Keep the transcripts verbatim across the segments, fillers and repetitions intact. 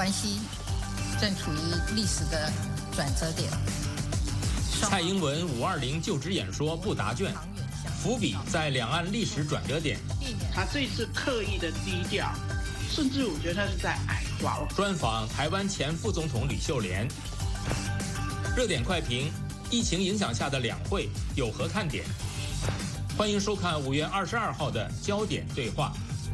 关系正处于历史的转折点。 蔡英文五二零就职演说不答卷，伏笔在两岸历史转折点。 他这次刻意的低调，甚至我觉得他是在矮化。 专访台湾前副总统吕秀莲。热点快评：疫情影响下的两会有何看点？欢迎收看五月二十二号的焦点对话。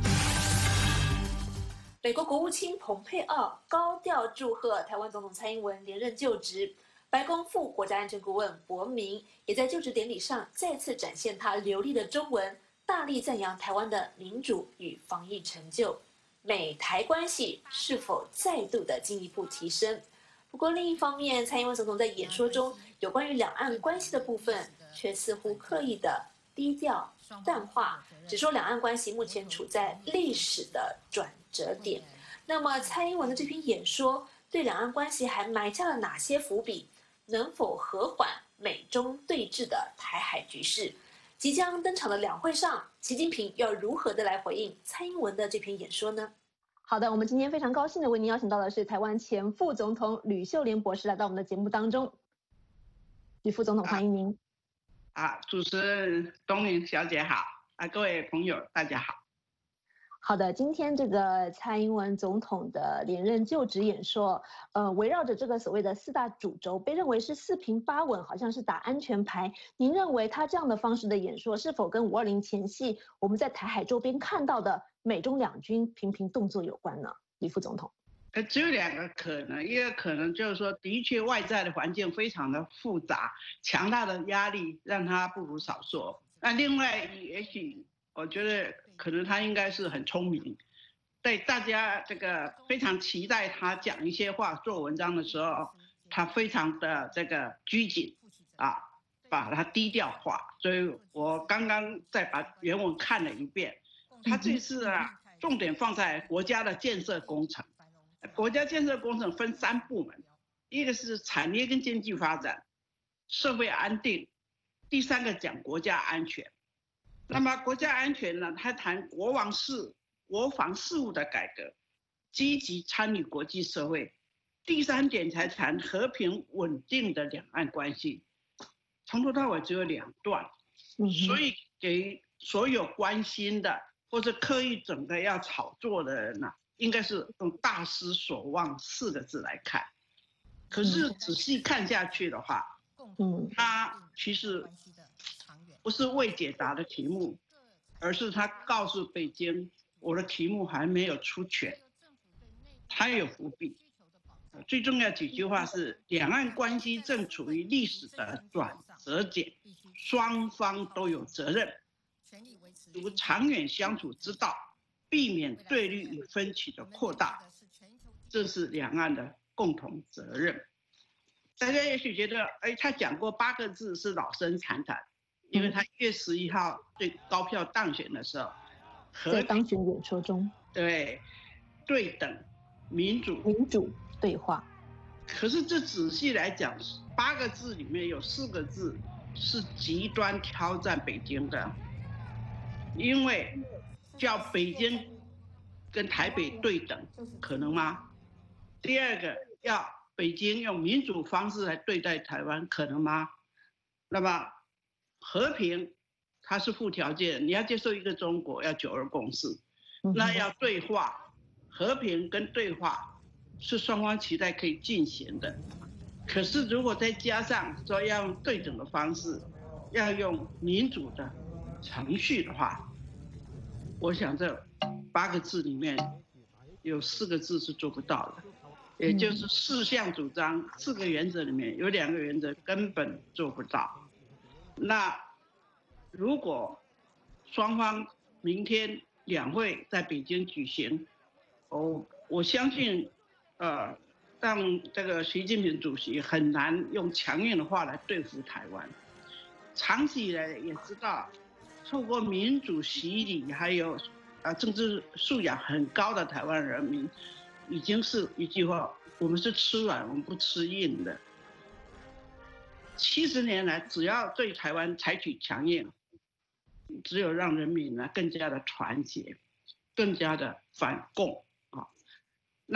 美国国务卿蓬佩奥高调祝贺台湾总统蔡英文连任就职。白宫副国家安全顾问博明也在就职典礼上再次展现他流利的中文，大力赞扬台湾的民主与防疫成就。美台关系是否再度的进一步提升？不过另一方面，蔡英文总统在演说中有关于两岸关系的部分，却似乎刻意的低调淡化，只说两岸关系目前处在历史的转折点。那么蔡英文的这篇演说对两岸关系还埋下了哪些伏笔？能否和缓美中对峙的台海局势？即将登场的两会上，习近平要如何的来回应蔡英文的这篇演说呢？好的，我们今天非常高兴的为您邀请到的是台湾前副总统吕秀莲博士来到我们的节目当中。吕副总统，欢迎您。 啊，啊主持人东明小姐好，啊，各位朋友大家好。 好的，今天这个蔡英文总统的连任就职演说，呃，围绕着这个所谓的四大主轴，被认为是四平八稳，好像是打安全牌。您认为他这样的方式的演说，是否跟五二零前夕我们在台海周边看到的美中两军频频动作有关呢？李副总统， 呃，只有两个可能，一个可能就是说，的确外在的环境非常的复杂，强大的压力让他不如少说。那另外，也许我觉得可能他应该是很聪明，对大家这个非常期待他讲一些话、做文章的时候，他非常的这个拘谨啊，把它低调化。所以我刚刚再把原文看了一遍，他这次啊重点放在国家的建设工程。国家建设工程分三部门，一个是产业跟经济发展、社会安定，第三个讲国家安全。那么国家安全呢，他谈国防事、国防事务的改革，积极参与国际社会。第三点才谈和平稳定的两岸关系，从头到尾只有两段，所以给所有关心的或者刻意整个要炒作的人呢、啊，应该是用大失所望四个字来看。可是仔细看下去的话，嗯，他其实不是未解答的题目，而是他告诉北京，我的题目还没有出全，他有伏笔。最重要几句话是：两岸关系正处于历史的转折点，双方都有责任，如长远相处之道，避免对立与分歧的扩大，这是两岸的共同责任。大家也许觉得，哎，他讲过八个字是老生常谈。因为他一月十一号对高票当选的时候， 在当选演说中， 对对等、民主、 民主对话。 可是这仔细来讲，八个字里面有四个字是极端挑战北京的，因为叫北京跟台北对等，可能吗？第二个，要北京用民主方式来对待台湾，可能吗？那么和平，它是附条件，你要接受一个中国，要九二共识，那要对话，和平跟对话是双方期待可以进行的。可是如果再加上说要用对等的方式，要用民主的程序的话，我想这八个字里面有四个字是做不到的，也就是四项主张、四个原则里面有两个原则根本做不到。那如果双方明天两会在北京举行，哦，我相信，呃，让这个习近平主席很难用强硬的话来对付台湾。长期以来也知道，透过民主洗礼，还有啊政治素养很高的台湾人民，已经是一句话：我们是吃软，我们不吃硬的。七十年来，只要对台湾采取强硬，只有让人民呢更加的团结，更加的反共啊。那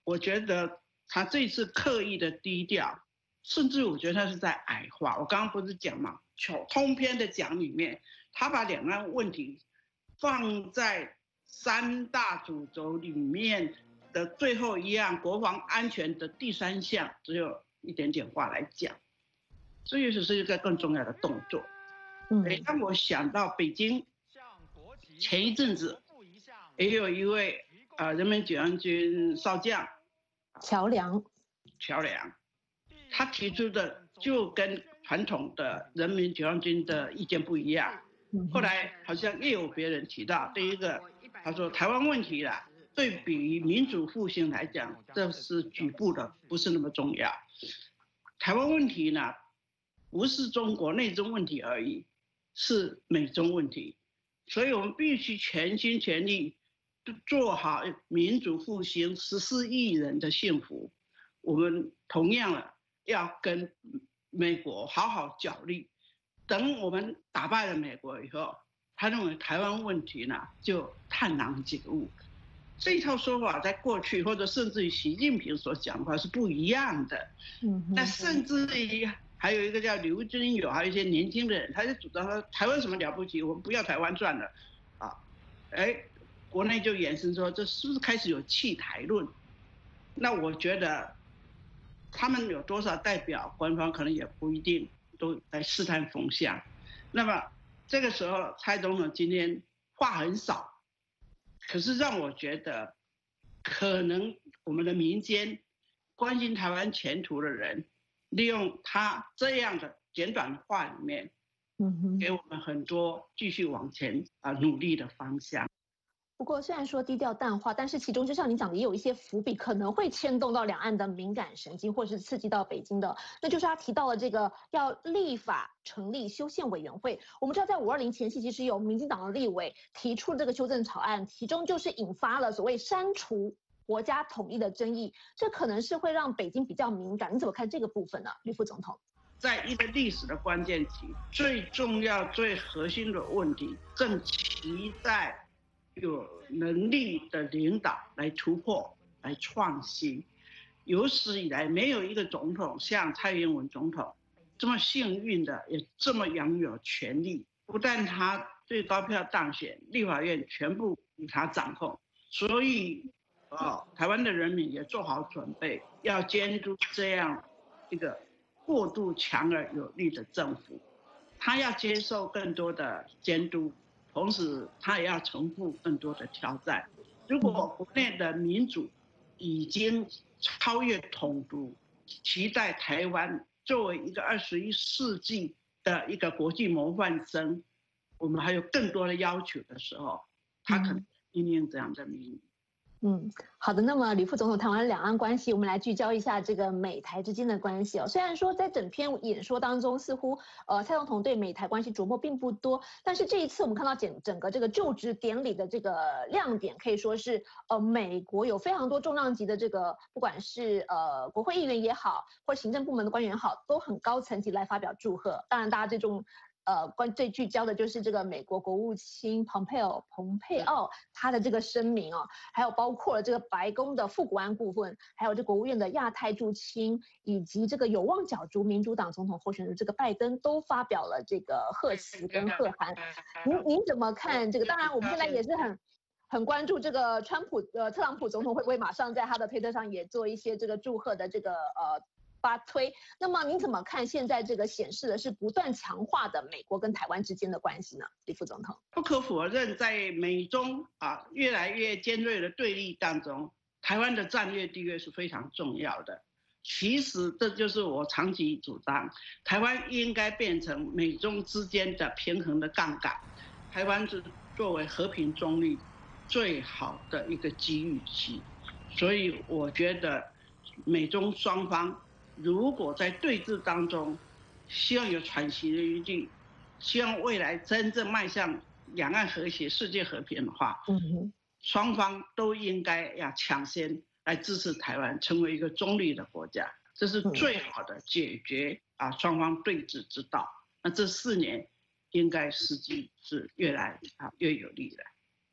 我觉得他这次刻意的低调，甚至我觉得他是在矮化。我刚刚不是讲嘛，通篇的讲里面，他把两岸问题放在三大主轴里面的最后一样，国防安全的第三项，只有一点点话来讲，这也是一个更重要的动作。嗯，让我想到北京前一阵子也有一位呃人民解放军少将乔梁， 乔梁，他提出的就跟传统的人民解放军的意见不一样。后来好像又有别人提到，第一个他说台湾问题啦，对比于民主复兴来讲，这是局部的，不是那么重要。台湾问题呢，不是中国内政问题而已，是美中问题，所以我们必须全心全力做好民主复兴十四亿人的幸福。我们同样了要跟美国好好角力，等我们打败了美国以后，他认为台湾问题呢就探囊解悟。这一套说法在过去或者甚至于习近平所讲的话是不一样的。嗯，那甚至于还有一个叫刘遵友，还有一些年轻的人，他就主张说台湾什么了不起，我们不要台湾算了啊。哎，国内就衍生说这是不是开始有弃台论？那我觉得他们有多少代表，官方可能也不一定都在试探风向。那么这个时候蔡总统今天话很少，可是让我觉得可能我们的民间关心台湾前途的人，利用他这样的简短的话里面，给我们很多继续往前啊努力的方向。 不过虽然说低调淡化，但是其中就像你讲的，也有一些伏笔，可能会牵动到两岸的敏感神经，或是刺激到北京的。那就是他提到了这个要立法成立修宪委员会。我们知道在五二零前夕，其实有民进党的立委提出这个修正草案，其中就是引发了所谓删除国家统一的争议，这可能是会让北京比较敏感。你怎么看这个部分呢，吕副总统？ 在一个历史的关键期，最重要、最核心的问题，正期待有能力的领导来突破、来创新。有史以来，没有一个总统像蔡英文总统这么幸运的，也这么拥有权力。不但他最高票当选，立法院全部由他掌控，所以，哦，台湾的人民也做好准备，要监督这样一个过度强而有力的政府。他要接受更多的监督。同时，他也要承负更多的挑战。如果国内的民主已经超越统独，期待台湾作为一个二十一世纪的一个国际模范生，我们还有更多的要求的时候，他可能因应这样的命运。 嗯，好的。那么吕副总统谈完两岸关系，我们来聚焦一下这个美台之间的关系哦。虽然说在整篇演说当中，似乎呃蔡总统对美台关系琢磨并不多，但是这一次我们看到整整个这个就职典礼的这个亮点，可以说是呃美国有非常多重量级的这个，不管是呃国会议员也好，或行政部门的官员也好，都很高层级来发表祝贺。当然，大家最重呃，关最聚焦的就是这个美国国务卿蓬佩奥蓬佩奥他的这个声明哦，还有包括了这个白宫的副国安顾问，还有这国务院的亚太驻青，以及这个有望角逐民主党总统候选人这个拜登都发表了这个贺词跟贺函。您您怎么看这个？当然，我们现在也是很很关注这个川普呃特朗普总统会不会马上在他的推特上也做一些这个祝贺的这个呃。发推，那么您怎么看现在这个显示的是不断强化的美国跟台湾之间的关系呢？李副总统， 不可否认，在美中啊越来越尖锐的对立当中，台湾的战略地位是非常重要的。其实这就是我长期主张，台湾应该变成美中之间的平衡的杠杆。台湾是作为和平中立最好的一个机遇期，所以我觉得美中双方如果在对峙当中，希望有喘息的余地，希望未来真正迈向两岸和谐、世界和平的话，嗯，双方都应该要抢先来支持台湾成为一个中立的国家，这是最好的解决啊双方对峙之道。那这四年应该时机是越来啊越有利的。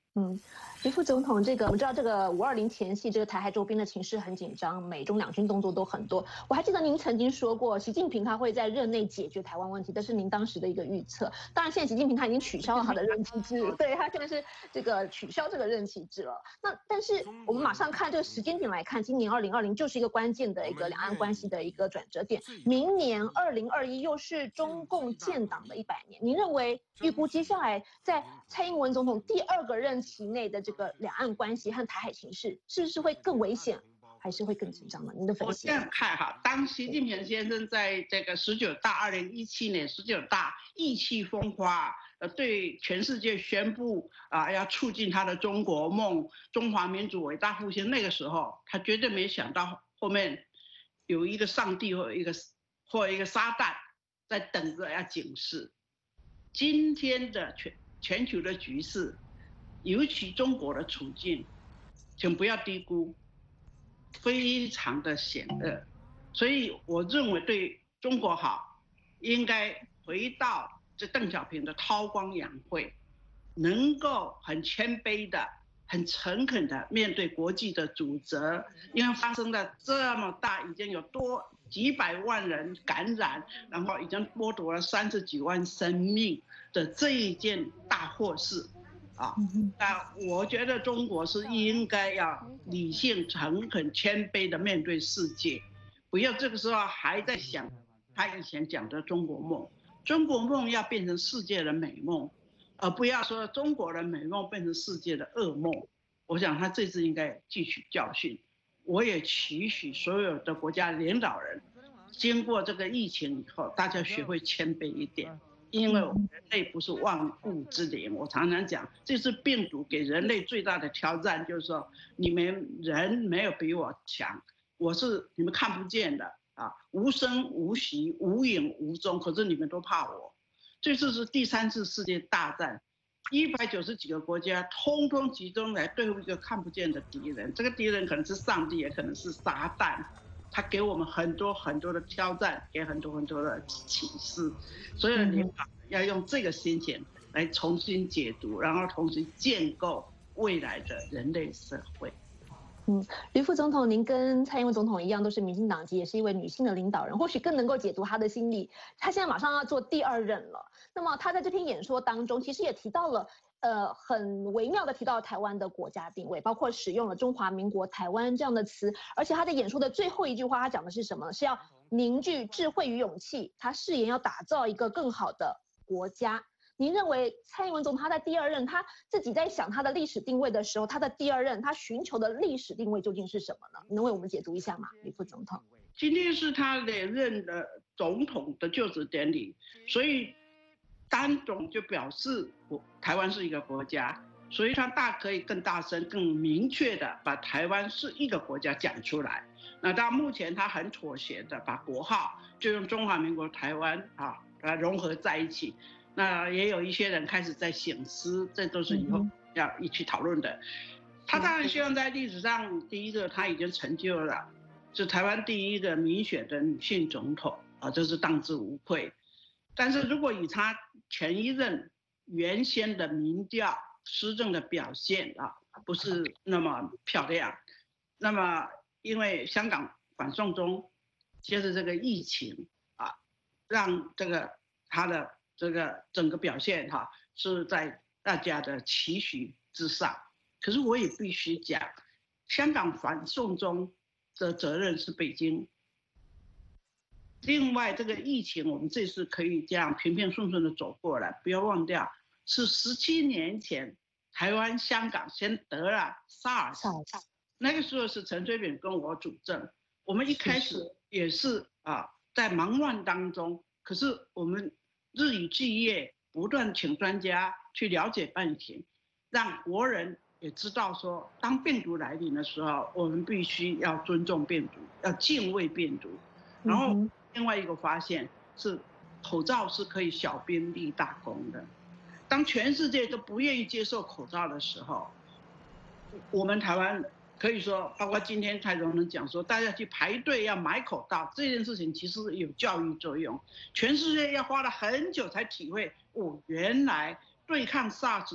嗯，李副总统，这个我们知道，这个五二零前夕，这个台海周边的情势很紧张，美中两军动作都很多。我还记得您曾经说过，习近平他会在任内解决台湾问题，这是您当时的一个预测。当然，现在习近平他已经取消了他的任期制，对他现在是这个取消这个任期制了。那但是我们马上看这个时间点来看，今年二零二零就是一个关键的一个两岸关系的一个转折点。明年二零二一又是中共建党的一百年，您认为预估接下来在蔡英文总统第二个任期内的这个两岸关系和台海情势，是不是会更危险，还是会更紧张呢？您的分析？ 我这样看哈，当习近平先生在这个十九大二零一七年十九大意气风发，呃，对全世界宣布啊、呃，要促进他的中国梦、中华民族伟大复兴，那个时候他绝对没想到后面有一个上帝或一个或一个撒旦在等着要警示。今天的全全球的局势，尤其中国的处境，请不要低估，非常的险恶。所以我认为对中国好，应该回到这邓小平的韬光养晦，能够很谦卑的、很诚恳的面对国际的主责，因为发生了这么大，已经有多几百万人感染，然后已经剥夺了三十几万生命的这一件大祸事。啊，那我觉得中国是应该要理性、诚恳、谦卑的面对世界，不要这个时候还在想他以前讲的中国梦。中国梦要变成世界的美梦，而不要说中国的美梦变成世界的噩梦。我想他这次应该汲取教训。我也期许所有的国家领导人，经过这个疫情以后，大家学会谦卑一点。因为人类不是万物之灵，我常常讲，这次病毒给人类最大的挑战，就是说你们人没有比我强，我是你们看不见的啊，无声无息、无影无踪，可是你们都怕我。这次是第三次世界大战，一百九十几个国家通通集中来对付一个看不见的敌人，这个敌人可能是上帝，也可能是撒旦。他给我们很多很多的挑战，给很多很多的启示，所以领导要用这个心情来重新解读，然后重新建构未来的人类社会。 嗯，吕副总统，您跟蔡英文总统一样，都是民进党籍，也是一位女性的领导人，或许更能够解读她的心理。她现在马上要做第二任了，那么她在这篇演说当中，其实也提到了。呃，很微妙的提到台湾的国家定位，包括使用了中华民国台湾这样的词，而且他在演说的最后一句话，他讲的是什么？是要凝聚智慧与勇气，他誓言要打造一个更好的国家。您认为蔡英文总统他在第二任，他自己在想他的历史定位的时候，他的第二任他寻求的历史定位究竟是什么呢？能为我们解读一下吗，李副总统？ 今天是他连任的总统的就职典礼，所以单总就表示台湾是一个国家，所以他大可以更大声、更明确的把台湾是一个国家讲出来。那到目前他很妥协的把国号就用中华民国台湾啊，把它融合在一起。那也有一些人开始在省思，这都是以后要一起讨论的。他当然希望在历史上，第一个他已经成就了，是台湾第一个民选的女性总统啊，这是当之无愧。但是如果以他前一任原先的民调施政的表现啊，不是那么漂亮，那么因为香港反送中，接着这个疫情啊，让这个他的这个整个表现哈、啊、是在大家的期许之上。可是我也必须讲，香港反送中的责任是北京。另外，这个疫情我们这次可以这样平平顺顺的走过来，不要忘掉，是十七年前台湾、香港先得了 SARS， 那个时候是陈水扁跟我主政，我们一开始也是啊在忙乱当中，可是我们日以继夜，不断请专家去了解病情，让国人也知道说，当病毒来临的时候，我们必须要尊重病毒，要敬畏病毒，然后。另外一个发现是，口罩是可以小兵立大功的。当全世界都不愿意接受口罩的时候，我们台湾可以说，包括今天蔡总统讲说，大家去排队要买口罩这件事情，其实有教育作用。全世界要花了很久才体会，哦，原来对抗 SARS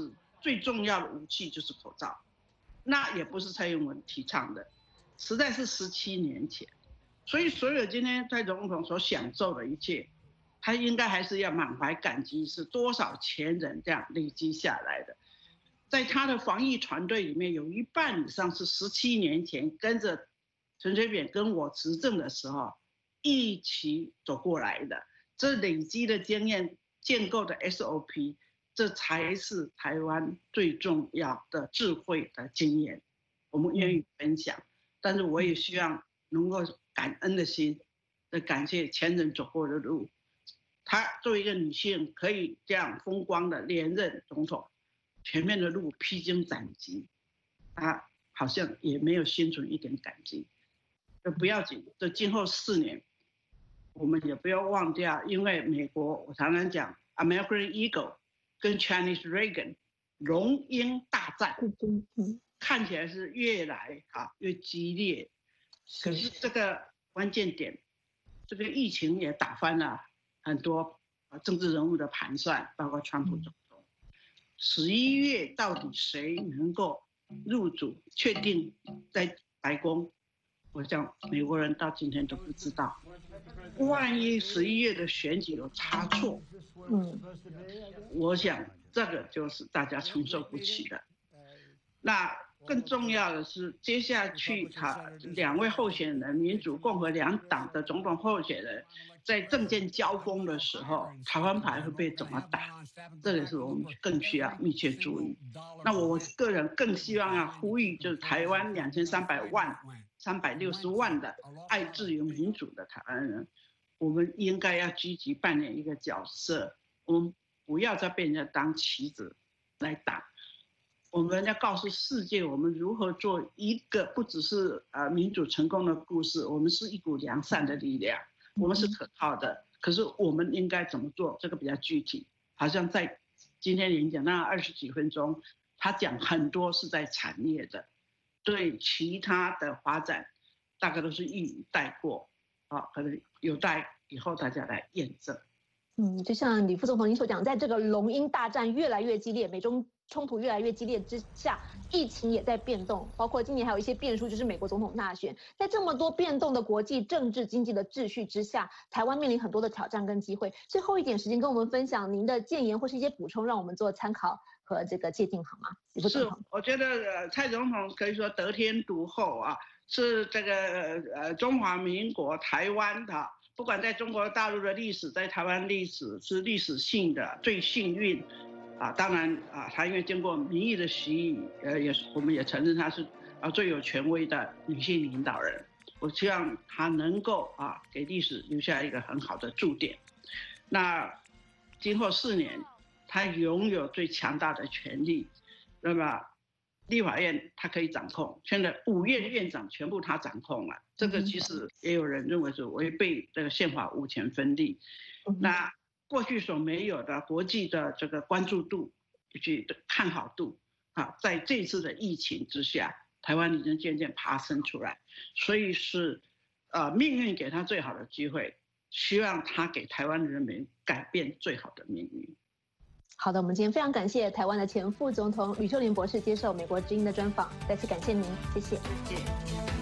最重要的武器就是口罩，那也不是蔡英文提倡的，实在是十七年前。所以所有今天蔡总统所享受的一切，他应该还是要满怀感激，是多少前人这样累积下来的。在他的防疫团队里面，有一半以上是十七年前跟着陈水扁跟我执政的时候一起走过来的，这累积的经验建构的 S O P， 这才是台湾最重要的智慧的经验，我们愿意分享。但是我也希望能够感恩的心的感谢前人走过的路。她作为一个女性，可以这样风光的连任总统，前面的路披荆斩棘，她好像也没有心存一点感激。这不要紧，这今后四年，我们也不要忘掉，因为美国我常常讲 American Eagle 跟 Chinese Reagan 龙鹰大战，看起来是越来啊越激烈，可是这个关键点，这个疫情也打翻了很多政治人物的盘算，包括川普总统。十一月到底谁能够入主，确定在白宫？我想美国人到今天都不知道。万一十一月的选举有差错，嗯，我想这个就是大家承受不起的。那更重要的是，接下去他两位候选人，民主、共和两党的总统候选人，在政见交锋的时候，台湾牌会被怎么打？这个是我们更需要密切注意。那我个人更希望要呼吁，就是台湾两千三百万、三百六十万的爱自由民主的台湾人，我们应该要积极扮演一个角色，我们不要再被人家当棋子来打。我们要告诉世界，我们如何做一个不只是呃民主成功的故事，我们是一股良善的力量，我们是可靠的。可是我们应该怎么做？这个比较具体。好像在今天演讲那二十几分钟，他讲很多是在产业的，对其他的发展，大概都是一语带过，啊，可能有待以后大家来验证。 嗯，就像李副总统您所讲，在这个龙鹰大战越来越激烈，美中冲突越来越激烈之下，疫情也在变动，包括今年还有一些变数，就是美国总统大选。在这么多变动的国际政治经济的秩序之下，台湾面临很多的挑战跟机会。最后一点时间跟我们分享您的建言或是一些补充，让我们做参考和这个界定好吗？ 是，我觉得呃蔡总统可以说得天独厚啊，是这个呃中华民国台湾的。不管在中国大陆的历史，在台湾历史是历史性的最幸运，啊，当然啊，她因为经过民意的洗礼，呃，也我们也承认她是啊最有权威的女性领导人。我希望她能够啊给历史留下一个很好的注点。那今后四年，她拥有最强大的权力，那么立法院她可以掌控，现在五院院长全部她掌控了。这个其实也有人认为是违背这个宪法五权分立，那过去所没有的国际的这个关注度以及看好度啊，在这次的疫情之下，台湾已经渐渐爬升出来，所以是呃命运给他最好的机会，希望他给台湾人民改变最好的命运。 好的，我们今天非常感谢台湾的前副总统吕秀莲博士接受美国之音的专访，再次感谢您，谢谢。 谢谢。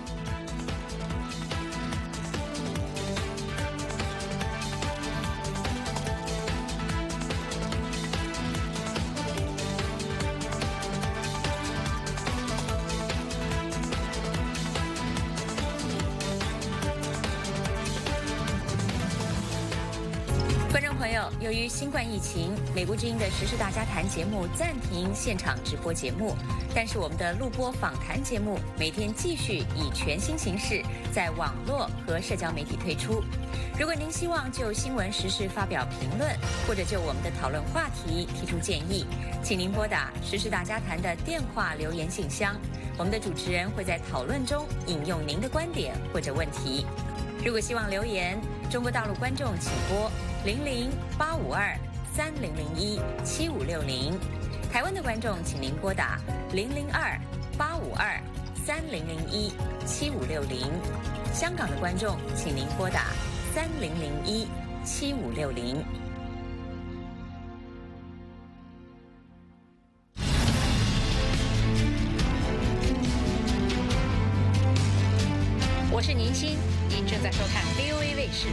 由于新冠疫情，美国之音的时事大家谈节目暂停现场直播节目，但是我们的录播访谈节目每天继续以全新形式在网络和社交媒体推出。如果您希望就新闻时事发表评论，或者就我们的讨论话题提出建议，请您拨打时事大家谈的电话留言信箱，我们的主持人会在讨论中引用您的观点或者问题。如果希望留言，中国大陆观众请拨零零八五二三零零一七五六零，台湾的观众请您拨打零零二八五二三零零一七五六零，香港的观众请您拨打三零零一七五六零。 我是宁心，您正在收看 V O A 卫视。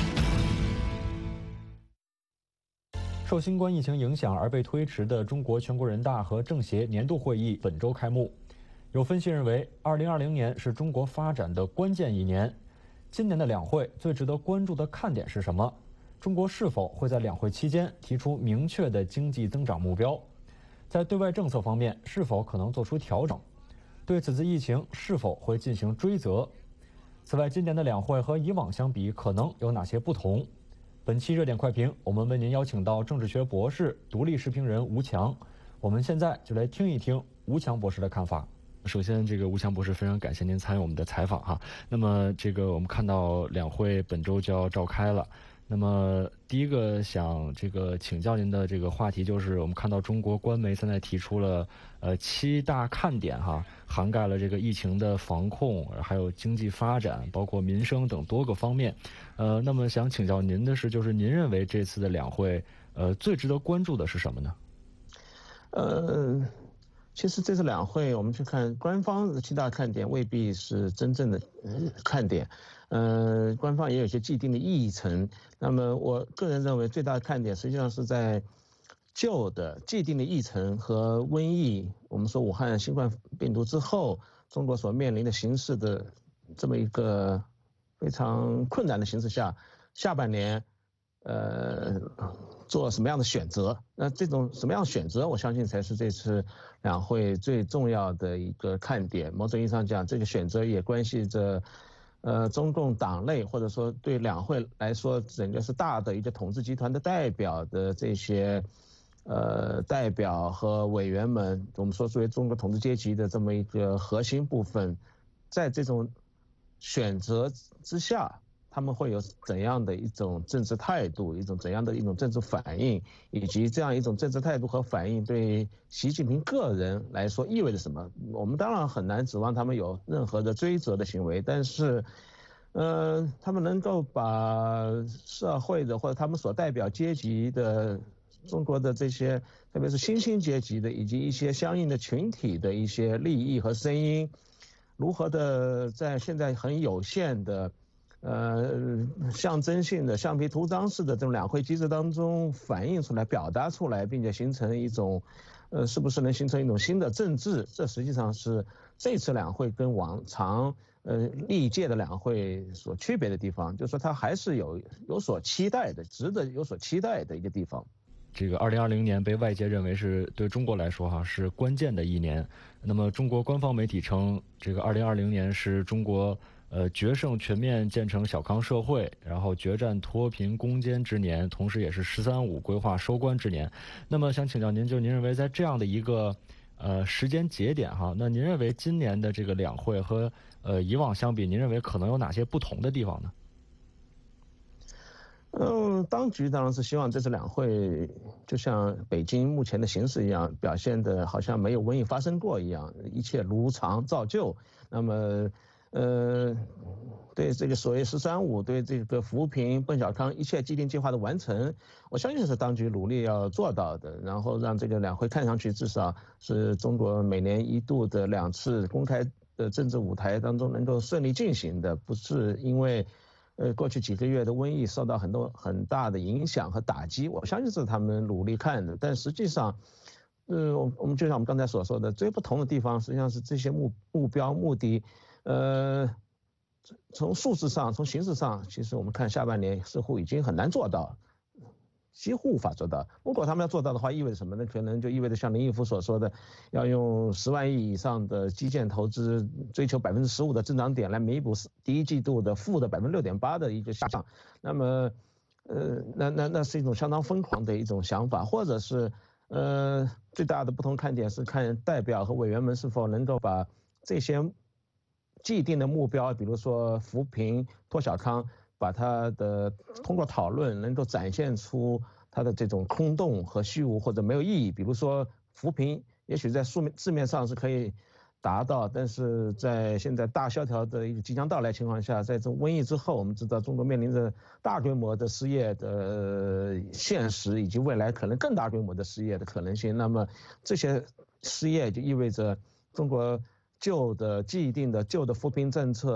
受新冠疫情影响而被推迟的中国全国人大和政协年度会议本周开幕。有分析认为，二零二零年是中国发展的关键一年。今年的两会最值得关注的看点是什么？中国是否会在两会期间提出明确的经济增长目标？在对外政策方面，是否可能做出调整？对此次疫情是否会进行追责？此外，今年的两会和以往相比，可能有哪些不同？本期热点快评，我们为您邀请到政治学博士、独立时评人吴强。我们现在就来听一听吴强博士的看法。首先，这个吴强博士非常感谢您参与我们的采访哈。那么，这个我们看到两会本周就要召开了。那么，第一个想这个请教您的这个话题就是，我们看到中国官媒现在提出了呃七大看点哈，涵盖了这个疫情的防控，还有经济发展，包括民生等多个方面。呃，那么想请教您的是，就是您认为这次的两会呃最值得关注的是什么呢？ 呃。其实这次两会，我们去看官方的七大看点，未必是真正的看点。呃，官方也有一些既定的议程。那么，我个人认为最大的看点，实际上是在旧的既定的议程和瘟疫，我们说武汉新冠病毒之后，中国所面临的形势的这么一个非常困难的形势下，下半年，呃。做什么样的选择？那这种什么样的选择，我相信才是这次两会最重要的一个看点。某种意义上讲，这个选择也关系着，呃，中共党内或者说对两会来说，整个是大的一个统治集团的代表的这些，呃，代表和委员们，我们说作为中国统治阶级的这么一个核心部分，在这种选择之下。他们会有怎样的一种政治态度，一种怎样的一种政治反应，以及这样一种政治态度和反应对习近平个人来说意味着什么？我们当然很难指望他们有任何的追责的行为，但是，呃，他们能够把社会的或者他们所代表阶级的中国的这些，特别是新兴阶级的以及一些相应的群体的一些利益和声音，如何的在现在很有限的。呃，象征性的、橡皮图章式的这种两会机制当中反映出来、表达出来，并且形成一种，呃，是不是能形成一种新的政治？这实际上是这次两会跟往常呃历届的两会所区别的地方，就是说它还是有有所期待的，值得有所期待的一个地方。 这个二零二零年被外界认为是对中国来说哈是关键的一年。那么中国官方媒体称，这个二零二零年是中国。呃，决胜全面建成小康社会，然后决战脱贫攻坚之年，同时也是“十三五”规划收官之年。那么，想请教您，就您认为在这样的一个呃时间节点哈，那您认为今年的这个两会和呃以往相比，您认为可能有哪些不同的地方呢？ 嗯，当局当然是希望这次两会就像北京目前的形势一样，表现的好像没有瘟疫发生过一样，一切如常照旧。那么。呃，对这个所谓“十三五”，对这个扶贫、奔小康一切既定计划的完成，我相信是当局努力要做到的。然后让这个两会看上去至少是中国每年一度的两次公开的政治舞台当中能够顺利进行的，不是因为呃过去几个月的瘟疫受到很多很大的影响和打击。我相信是他们努力看的，但实际上。呃，我我们就像我们刚才所说的，最不同的地方实际上是这些目目标目的，呃，从数字上、从形式上，其实我们看下半年似乎已经很难做到，几乎无法做到。如果他们要做到的话，意味着什么呢？可能就意味着像林毅夫所说的，要用十万亿以上的基建投资，追求百分之十五的增长点来弥补第一季度的负的百分之六点八的一个下降。那么，呃，那那那是一种相当疯狂的一种想法，或者是。呃，最大的不同看点是看代表和委员们是否能够把这些既定的目标，比如说扶贫、脱小康，把它的通过讨论能够展现出它的这种空洞和虚无或者没有意义。比如说扶贫，也许在书面字面上是可以达到，但是在现在大萧条的一个即将到来情况下，在这种瘟疫之后，我们知道中国面临着大规模的失业的现实，以及未来可能更大规模的失业的可能性。那么这些失业就意味着中国旧的既定的旧的扶贫政策，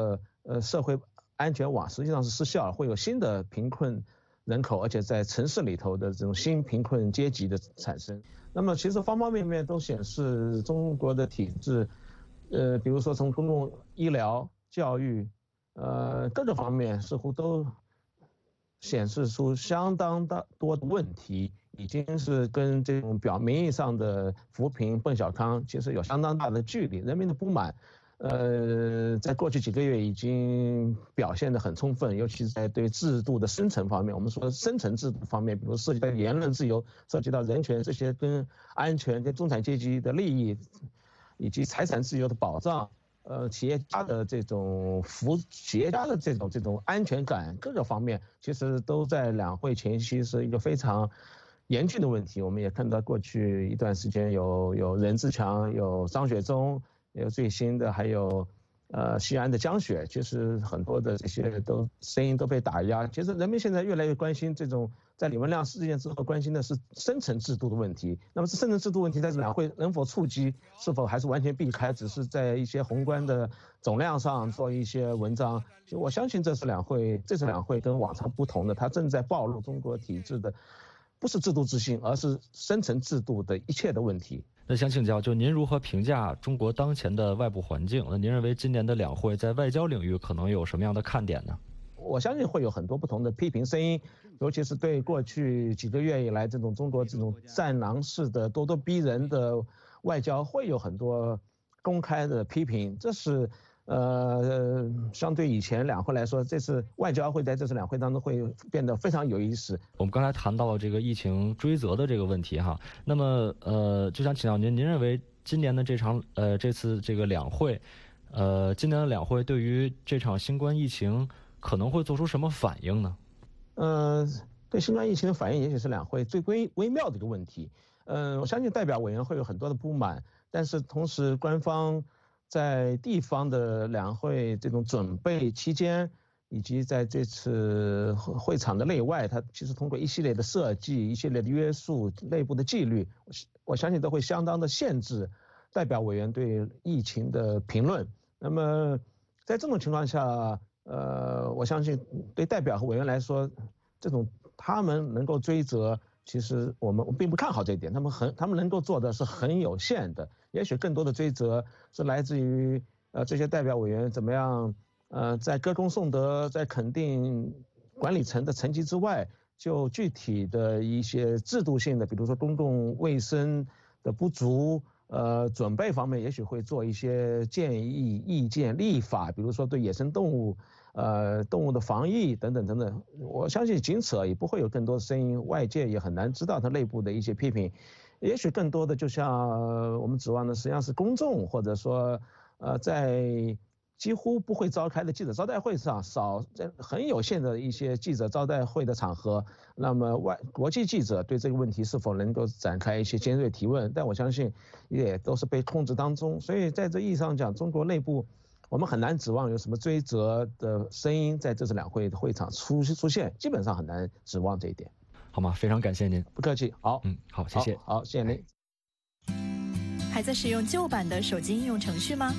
呃社会安全网实际上是失效了，会有新的贫困人口，而且在城市里头的这种新贫困阶级的产生。那么其实方方面面都显示中国的体制，呃，比如说从公共医疗、教育，呃，各个方面似乎都显示出相当大多的问题，已经是跟这种表名义上的扶贫奔小康其实有相当大的距离。人民的不满，呃，在过去几个月已经表现得很充分，尤其是在对制度的深层方面，我们说深层制度方面，比如涉及到言论自由、涉及到人权这些跟安全、跟中产阶级的利益，以及财产自由的保障，呃，企业家的这种服，企业家的这种这种安全感，各个方面其实都在两会前夕是一个非常严峻的问题。我们也看到过去一段时间有有任志强，有张雪忠。有最新的，还有，呃，西安的江雪，其实很多的这些都声音都被打压。其实人们现在越来越关心这种，在李文亮事件之后，关心的是深层制度的问题。那么这深层制度问题在这两会能否触及，是否还是完全避开，只是在一些宏观的总量上做一些文章？我相信这次两会，这次两会跟往常不同的，它正在暴露中国体制的不是制度自信，而是深层制度的一切的问题。 那想请教，就您如何评价中国当前的外部环境？那您认为今年的两会在外交领域可能有什么样的看点呢？ 我相信会有很多不同的批评声音，尤其是对过去几个月以来这种中国这种战狼式的咄咄逼人的外交会有很多公开的批评。这是呃，相对以前两会来说，这次外交会在这次两会当中会变得非常有意思。 我们刚才谈到了这个疫情追责的这个问题哈，那么呃，就想请教您，您认为今年的这场呃这次这个两会，呃，今年的两会对于这场新冠疫情可能会做出什么反应呢？ 呃，对新冠疫情的反应，也许是两会最微微妙的一个问题。呃，我相信代表委员会有很多的不满，但是同时官方在地方的两会这种准备期间，以及在这次会场的内外，它其实通过一系列的设计、一系列的约束、内部的纪律，我相信都会相当的限制代表委员对疫情的评论。那么在这种情况下，呃，我相信对代表和委员来说，这种他们能够追责，其实我们并不看好这一点。他们很，他们能够做的是很有限的。也许更多的追责是来自于呃这些代表委员怎么样呃在歌功颂德，在肯定管理层的成绩之外，就具体的一些制度性的，比如说公共卫生的不足，呃准备方面也许会做一些建议、意见、立法，比如说对野生动物。呃，动物的防疫等等等等，我相信仅此而已，不会有更多的声音，外界也很难知道它内部的一些批评。也许更多的就像我们指望的，实际上是公众，或者说，呃，在几乎不会召开的记者招待会上，少在很有限的一些记者招待会的场合，那么外国际记者对这个问题是否能够展开一些尖锐提问，但我相信也都是被控制当中。所以在这意义上讲，中国内部。我们很难指望有什么追责的声音在这次两会的会场出出现，基本上很难指望这一点。 好吗？非常感谢您， 不客气。好， 嗯，好，谢谢， 好，好谢谢您。 还在使用旧版的手机应用程序吗？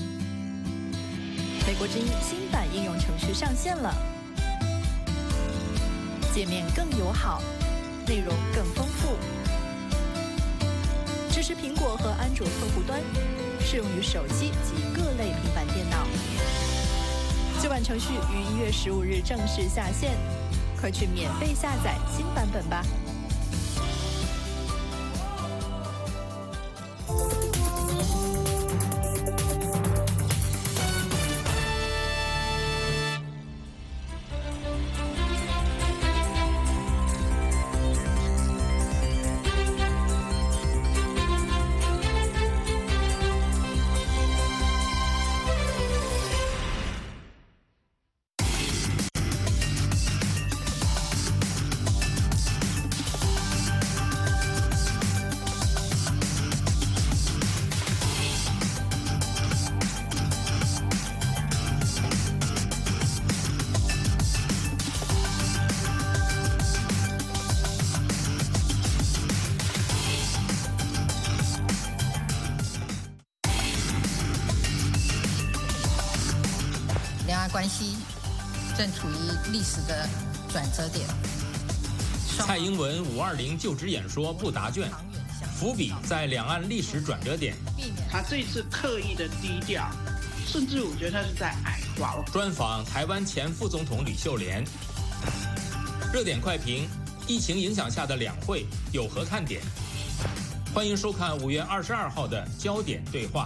美国之音新版应用程序上线了，界面更友好，内容更丰富，支持苹果和安卓客户端。适用于手机及各类平板电脑。旧版程序于一月十五日正式下线，快去免费下载新版本吧。 关系正处于历史的转折点。 蔡英文五二零就职演说不答卷，伏笔在两岸历史转折点。 他这次刻意的低调，甚至我觉得他是在矮化。 专访台湾前副总统吕秀莲。热点快评：疫情影响下的两会有何看点？欢迎收看五月二十二号的焦点对话。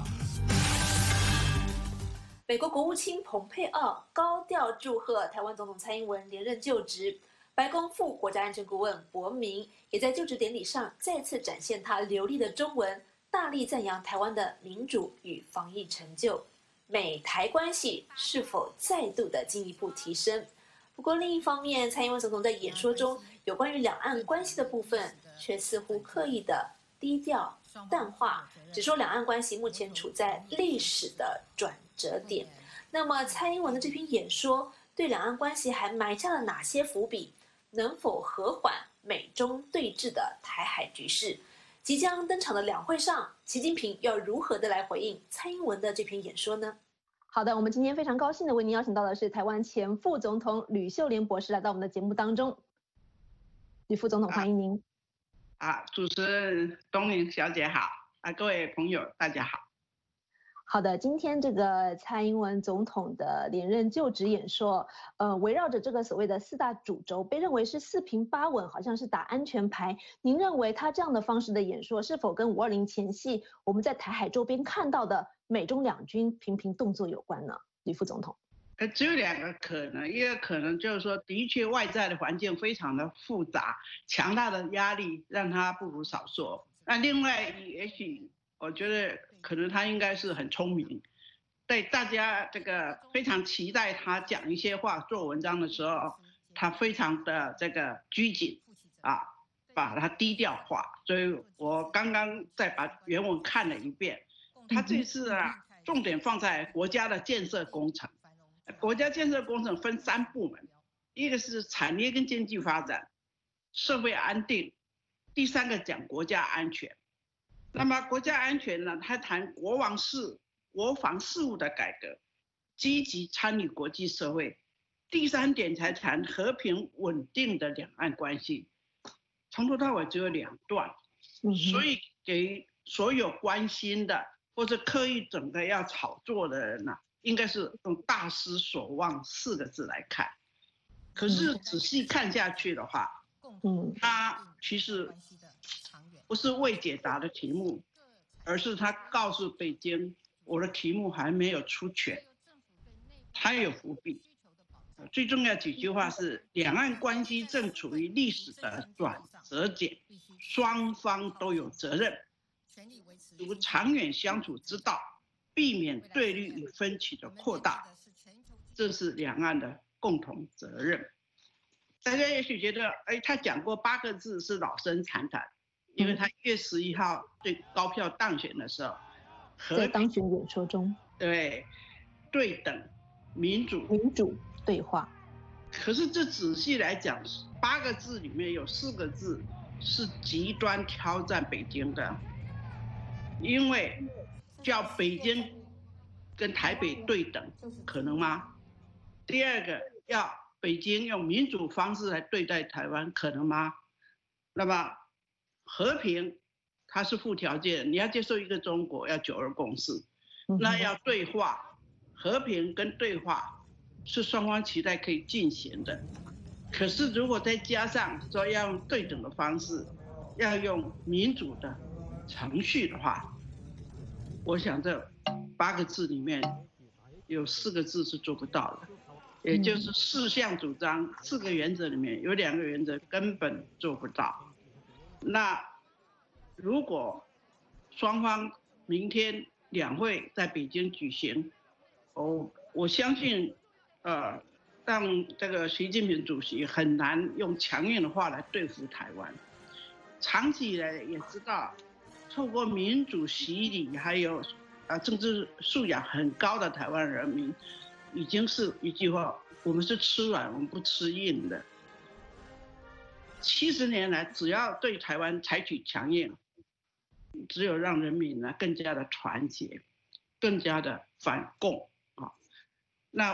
美国国务卿蓬佩奥高调祝贺台湾总统蔡英文连任就职，白宫副国家安全顾问博明也在就职典礼上再次展现他流利的中文，大力赞扬台湾的民主与防疫成就。美台关系是否再度的进一步提升？不过另一方面，蔡英文总统在演说中有关于两岸关系的部分，却似乎刻意的低调淡化，只说两岸关系目前处在历史的转折点。那么蔡英文的这篇演说对两岸关系还埋下了哪些伏笔？能否和缓美中对峙的台海局势？即将登场的两会上，习近平要如何的来回应蔡英文的这篇演说呢？ 好的，我们今天非常高兴的为您邀请到的是台湾前副总统吕秀莲博士来到我们的节目当中。吕副总统，欢迎您。 啊，主持人东玲小姐好，啊，各位朋友大家好。 好的，今天这个蔡英文总统的连任就职演说，呃，围绕着这个所谓的四大主轴，被认为是四平八稳，好像是打安全牌。您认为他这样的方式的演说，是否跟五二零前夕我们在台海周边看到的美中两军频频动作有关呢？吕副总统。 呃，只有两个可能，一个可能就是说，的确外在的环境非常的复杂，强大的压力让他不如少说。那另外，也许我觉得可能他应该是很聪明，对大家这个非常期待他讲一些话、做文章的时候，他非常的这个拘谨啊，把它低调化。所以我刚刚再把原文看了一遍，他这次啊，重点放在国家的建设工程。国家建设工程分三部门，一个是产业跟经济发展，社会安定，第三个讲国家安全。那么国家安全呢，他谈国防事、国防事务的改革，积极参与国际社会。第三点才谈和平稳定的两岸关系。从头到尾只有两段，所以给所有关心的或者刻意整个要炒作的人呢、啊，应该是用大失所望四个字来看。可是仔细看下去的话，嗯，他其实不是未解答的题目，而是他告诉北京，我的题目还没有出全，他有伏笔。最重要几句话是：两岸关系正处于历史的转折点，双方都有责任，如长远相处之道，避免对立与分歧的扩大，这是两岸的共同责任。大家也许觉得，哎，他讲过八个字是老生常谈，因为他一月十一号对高票当选的时候， 在当选演说中， 对，对等、民主、 民主对话。 可是这仔细来讲，八个字里面有四个字是极端挑战北京的，因为叫北京跟台北对等，可能吗？第二个，要北京用民主方式来对待台湾，可能吗？那么和平它是附条件，你要接受一个中国，要九二共识，那要对话，和平跟对话是双方期待可以进行的。可是如果再加上说要用对等的方式，要用民主的程序的话，我想这八个字里面有四个字是做不到的，也就是四项主张、四个原则里面有两个原则根本做不到。那如果双方明天两会在北京举行，哦，我相信，呃，让这个习近平主席很难用强硬的话来对付台湾。长期以来也知道，透过民主洗礼，还有啊政治素养很高的台湾人民，已经是一句话：我们是吃软，我们不吃硬的。七十年来，只要对台湾采取强硬，只有让人民呢更加的团结，更加的反共啊。那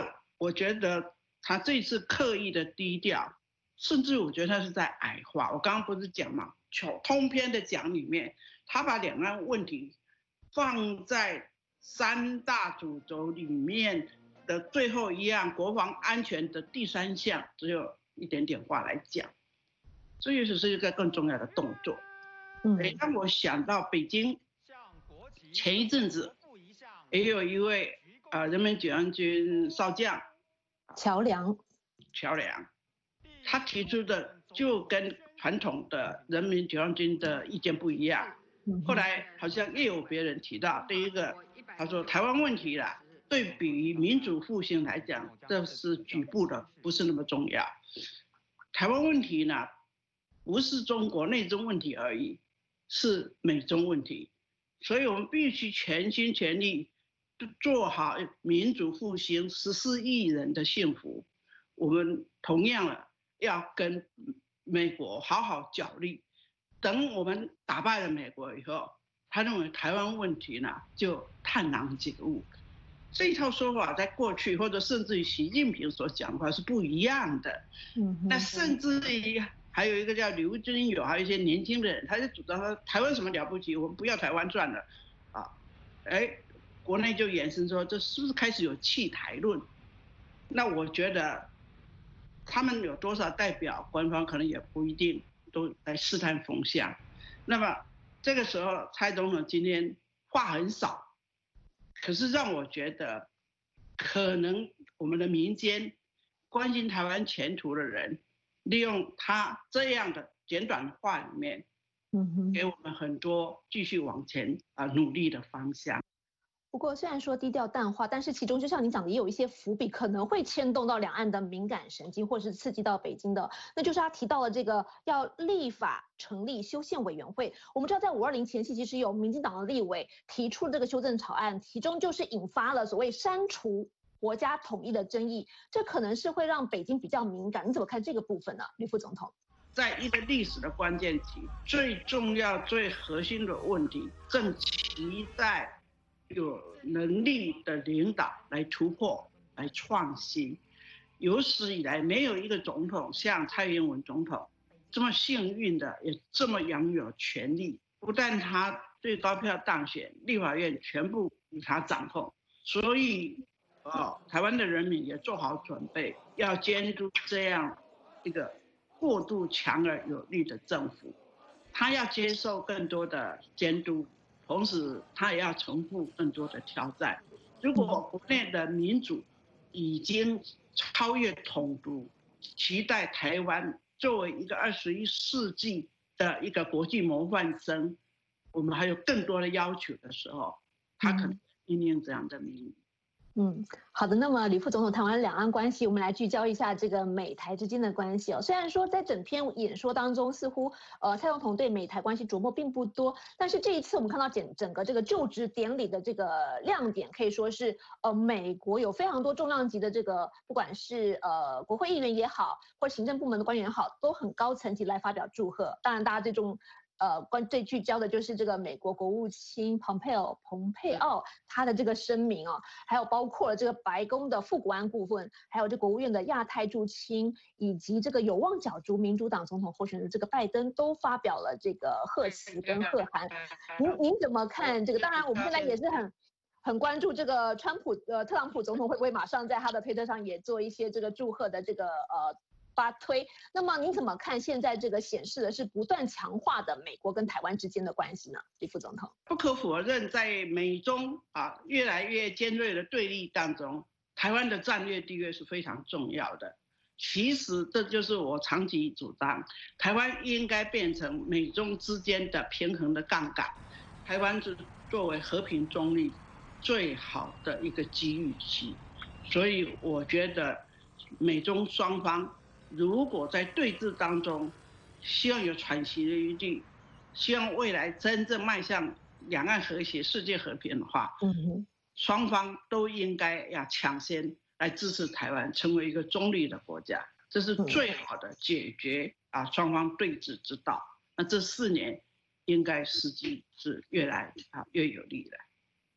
我觉得他这次刻意的低调，甚至我觉得他是在矮化。我刚刚不是讲嘛，通篇的讲里面，他把两岸问题放在三大主轴里面的最后一样，国防安全的第三项，只有一点点话来讲，这也是一个更重要的动作。嗯，让我想到北京前一阵子也有一位呃人民解放军少将乔梁， 乔梁，他提出的就跟传统的人民解放军的意见不一样。后来好像也有别人提到，第一个他说台湾问题啦，对比于民主复兴来讲，这是局部的，不是那么重要。台湾问题呢，不是中国内政问题而已，是美中问题，所以我们必须全心全力做好民主复兴十四亿人的幸福。我们同样了要跟美国好好角力，等我们打败了美国以后，他认为台湾问题呢就探囊解物。这一套说法在过去或者甚至于习近平所讲的话是不一样的。嗯，那甚至于还有一个叫刘遵友，还有一些年轻的人，他就主张说台湾什么了不起，我们不要台湾算了啊。哎，国内就衍生说这是不是开始有弃台论？那我觉得他们有多少代表，官方可能也不一定都来试探风向。那么这个时候蔡总统今天话很少，可是让我觉得可能我们的民间关心台湾前途的人，利用他这样的简短的话里面，给我们很多继续往前啊努力的方向。 不过虽然说低调淡化，但是其中就像你讲的，也有一些伏笔，可能会牵动到两岸的敏感神经，或是刺激到北京的。那就是他提到了这个要立法成立修宪委员会。我们知道在五二零前夕，其实有民进党的立委提出这个修正草案，其中就是引发了所谓删除国家统一的争议，这可能是会让北京比较敏感。你怎么看这个部分呢，吕副总统？ 在一个历史的关键题，最重要、最核心的问题，正期待有能力的领导来突破、来创新。有史以来，没有一个总统像蔡英文总统这么幸运的，也这么拥有权力。不但他最高票当选，立法院全部由他掌控，所以，哦，台湾的人民也做好准备，要监督这样一个过度强而有力的政府。他要接受更多的监督。同时，他也要承负更多的挑战。如果国内的民主已经超越统独，期待台湾作为一个二十一世纪的一个国际模范生，我们还有更多的要求的时候，他可能因应这样的命运。 嗯，好的。那么吕副总统谈完两岸关系，我们来聚焦一下这个美台之间的关系哦。虽然说在整篇演说当中，似乎呃蔡总统对美台关系琢磨并不多，但是这一次我们看到整整个这个就职典礼的这个亮点，可以说是呃美国有非常多重量级的这个不管是呃国会议员也好，或者行政部门的官员也好，都很高层级来发表祝贺。当然，大家最重呃，关最聚焦的就是这个美国国务卿蓬佩奥蓬佩奥他的这个声明哦，还有包括了这个白宫的副国安顾问，还有这国务院的亚太驻青，以及这个有望角逐民主党总统候选人这个拜登都发表了这个贺词跟贺函。您您怎么看这个？当然，我们现在也是很很关注这个川普呃特朗普总统会不会马上在他的推特上也做一些这个祝贺的这个呃。发推，那么您怎么看现在这个显示的是不断强化的美国跟台湾之间的关系呢？李副总统， 不可否认，在美中啊越来越尖锐的对立当中，台湾的战略地位是非常重要的。其实这就是我长期主张，台湾应该变成美中之间的平衡的杠杆。台湾是作为和平中立最好的一个机遇期，所以我觉得美中双方如果在对峙当中，希望有喘息的余地，希望未来真正迈向两岸和谐、世界和平的话，嗯，双方都应该要抢先来支持台湾成为一个中立的国家，这是最好的解决啊双方对峙之道。那这四年应该时机是越来啊越有利的。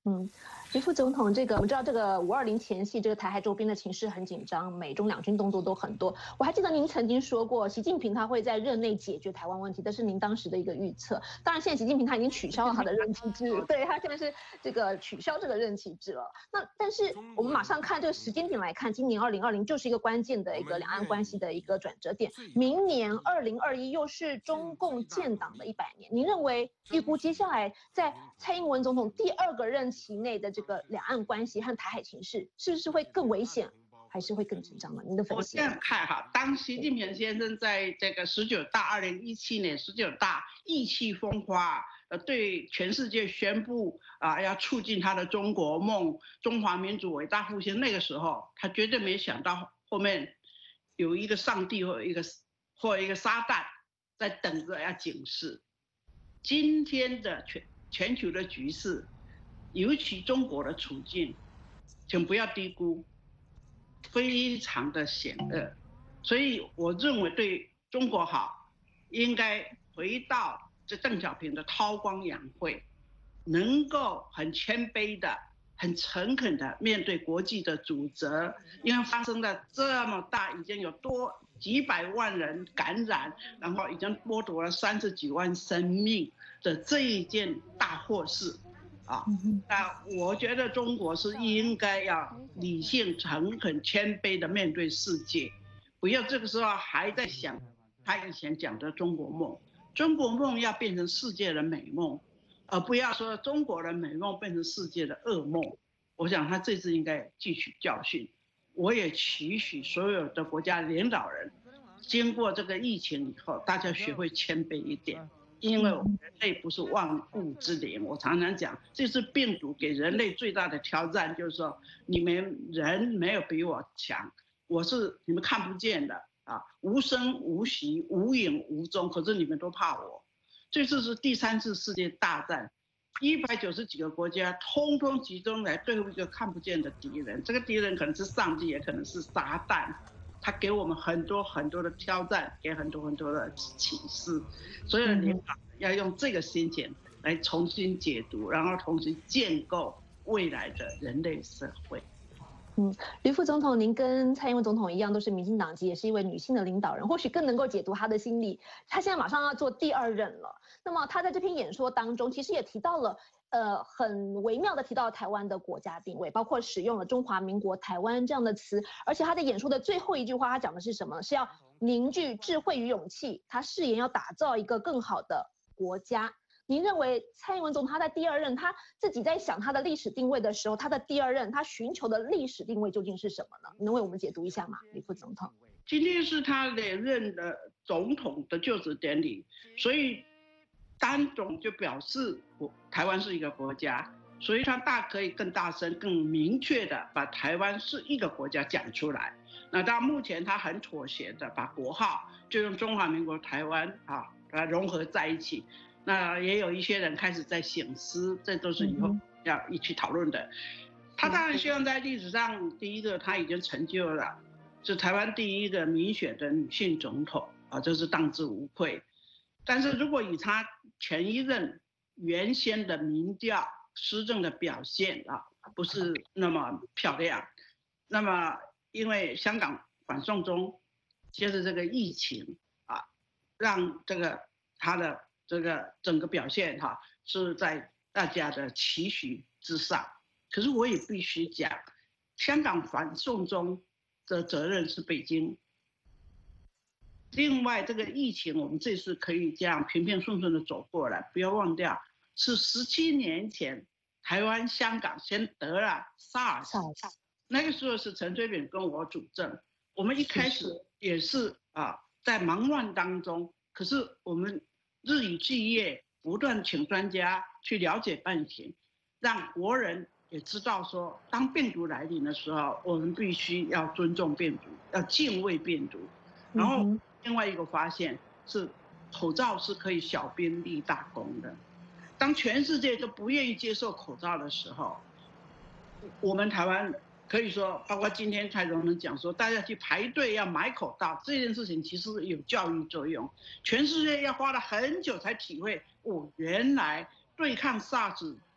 嗯，李副总统，这个我们知道，这个五二零前夕，这个台海周边的情势很紧张，美中两军动作都很多。我还记得您曾经说过，习近平他会在任内解决台湾问题，这是您当时的一个预测。当然，现在习近平他已经取消了他的任期制，对他现在是这个取消这个任期制了。那但是我们马上看这个时间点来看，今年二零二零就是一个关键的一个两岸关系的一个转折点。明年二零二一又是中共建党的一百年，您认为预估接下来在蔡英文总统第二个任期内的这个两岸关系和台海情势，是不是会更危险，还是会更紧张呢？您的分析？ 我这样看哈，当习近平先生在这个十九大二零一七年十九大意气风发，呃，对全世界宣布啊、呃，要促进他的中国梦、中华民族伟大复兴，那个时候他绝对没想到后面有一个上帝或一个或一个撒旦在等着要警示。今天的全全球的局势，尤其中国的处境，请不要低估，非常的险恶。所以我认为对中国好，应该回到这邓小平的韬光养晦，能够很谦卑的、很诚恳的面对国际的主责，因为发生了这么大，已经有多几百万人感染，然后已经剥夺了三十几万生命的这一件大祸事。啊，那我觉得中国是应该要理性、诚恳、谦卑的面对世界，不要这个时候还在想他以前讲的中国梦。中国梦要变成世界的美梦，而不要说中国的美梦变成世界的噩梦。我想他这次应该汲取教训。我也期许所有的国家领导人，经过这个疫情以后，大家学会谦卑一点。因为人类不是万物之灵，我常常讲，这次病毒给人类最大的挑战，就是说你们人没有比我强，我是你们看不见的啊，无声无息、无影无踪，可是你们都怕我。这次是第三次世界大战，一百九十几个国家通通集中来对付一个看不见的敌人，这个敌人可能是上帝，也可能是撒旦。他给我们很多很多的挑战，给很多很多的启示，所以领导要用这个心情来重新解读，然后重新建构未来的人类社会。 嗯，吕副总统，您跟蔡英文总统一样，都是民进党籍，也是一位女性的领导人，或许更能够解读她的心理。她现在马上要做第二任了，那么她在这篇演说当中，其实也提到了。呃，很微妙的提到台湾的国家定位，包括使用了中华民国台湾这样的词，而且他在演说的最后一句话，他讲的是什么？是要凝聚智慧与勇气，他誓言要打造一个更好的国家。您认为蔡英文总统他在第二任，他自己在想他的历史定位的时候，他的第二任他寻求的历史定位究竟是什么呢？能为我们解读一下吗，李副总统？ 今天是他连任的总统的就职典礼，所以。单总就表示我台湾是一个国家，所以他大可以更大声、更明确的把台湾是一个国家讲出来。那到目前他很妥协的把国号就用中华民国台湾啊，把它融合在一起。那也有一些人开始在省思，这都是以后要一起讨论的。他当然希望在历史上，第一个他已经成就了，是台湾第一个民选的女性总统啊，这是当之无愧。但是如果以他前一任原先的民调施政的表现啊，不是那么漂亮，那么因为香港反送中，接着这个疫情啊，让这个他的这个整个表现哈、啊、是在大家的期许之上。可是我也必须讲，香港反送中的责任是北京。另外，这个疫情我们这次可以这样平平顺顺的走过来，不要忘掉，是十七年前台湾、香港先得了 SARS， 那个时候是陈水扁跟我主政，我们一开始也是啊在忙乱当中，可是我们日以继夜，不断请专家去了解病情，让国人也知道说，当病毒来临的时候，我们必须要尊重病毒，要敬畏病毒，然后。另外一个发现是，口罩是可以小兵立大功的。当全世界都不愿意接受口罩的时候，我们台湾可以说，包括今天蔡总统讲说，大家去排队要买口罩这件事情，其实有教育作用。全世界要花了很久才体会，哦，原来对抗 SARS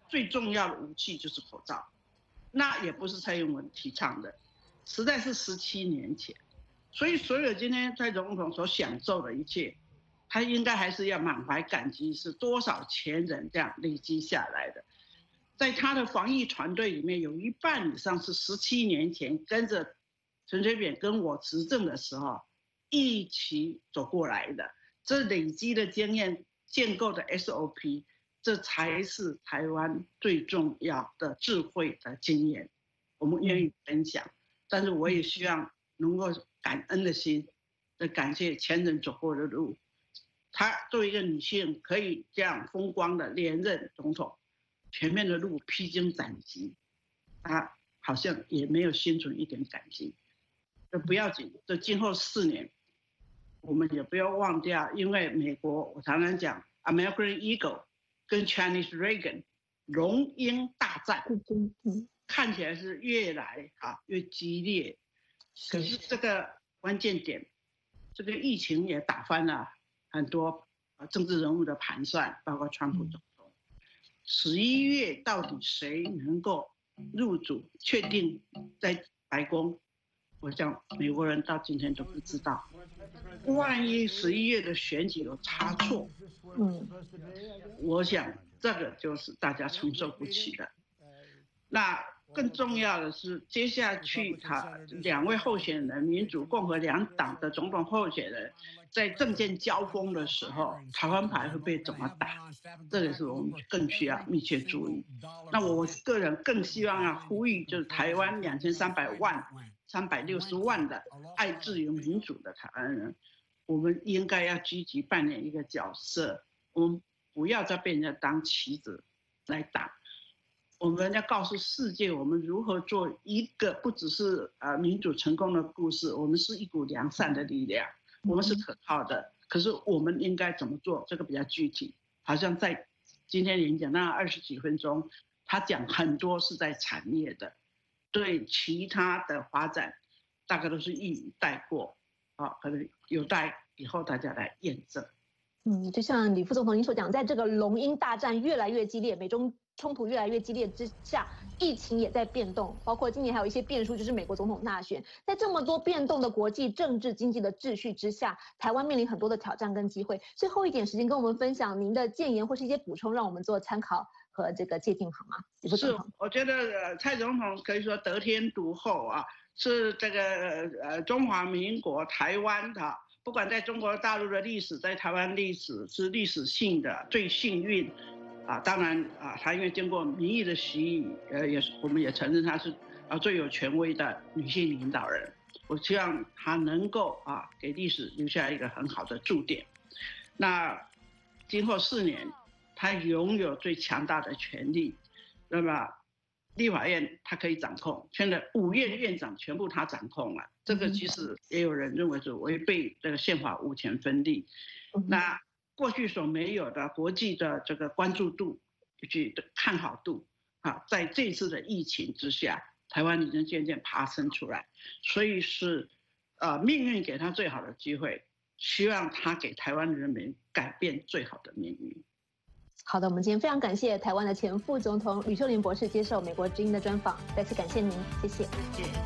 最重要的武器就是口罩，那也不是蔡英文提倡的，实在是十七年前。所以所有今天蔡总统所享受的一切，他应该还是要满怀感激，是多少前人这样累积下来的。在他的防疫团队里面，有一半以上是十七年前跟着陈水扁跟我执政的时候一起走过来的，这累积的经验建构的 S O P， 这才是台湾最重要的智慧的经验，我们愿意分享。但是我也希望能够感恩的心的感谢前人走过的路。她作为一个女性，可以这样风光的连任总统，前面的路披荆斩棘，她好像也没有心存一点感激。这不要紧，这今后四年，我们也不要忘掉，因为美国我常常讲 American Eagle 跟 Chinese Dragon 龙鹰大战，看起来是越来啊越激烈。可是这个关键点，这个疫情也打翻了很多政治人物的盘算，包括川普总统。十一月到底谁能够入主，确定在白宫，我想美国人到今天都不知道。万一十一月的选举有差错，嗯，我想这个就是大家承受不起的。那更重要的是，接下去他两位候选人，民主、共和两党的总统候选人，在政见交锋的时候，台湾牌会被怎么打？这个是我们更需要密切注意。那我个人更希望要呼吁，就是台湾两千三百万、三百六十万的爱自由民主的台湾人，我们应该要积极扮演一个角色，我们不要再被人家当棋子来打。我们要告诉世界，我们如何做一个不只是呃民主成功的故事，我们是一股良善的力量，我们是可靠的。可是我们应该怎么做？这个比较具体。好像在今天演讲那二十几分钟，他讲很多是在产业的，对其他的发展，大概都是一语带过，啊，可能有待以后大家来验证。 嗯，就像李副总统您所讲，在这个龙鹰大战越来越激烈，美中冲突越来越激烈之下，疫情也在变动，包括今年还有一些变数，就是美国总统大选。在这么多变动的国际政治经济的秩序之下，台湾面临很多的挑战跟机会。最后一点时间跟我们分享您的建言或是一些补充，让我们做参考和这个借鉴好吗？ 是，我觉得呃蔡总统可以说得天独厚啊，是这个呃中华民国台湾的。不管在中国大陆的历史，在台湾历史是历史性的最幸运，啊，当然啊，她因为经过民意的洗礼，呃，也是我们也承认她是啊最有权威的女性领导人。我希望她能够啊给历史留下一个很好的注点。那今后四年，她拥有最强大的权力，那么立法院她可以掌控，现在五院院长全部她掌控了。这个其实也有人认为是违背这个宪法五权分立，那过去所没有的国际的这个关注度以及看好度啊，在这次的疫情之下，台湾已经渐渐爬升出来，所以是呃命运给他最好的机会，希望他给台湾人民改变最好的命运。 好的，我们今天非常感谢台湾的前副总统吕秀莲博士接受美国之音的专访，再次感谢您，谢谢。 谢谢。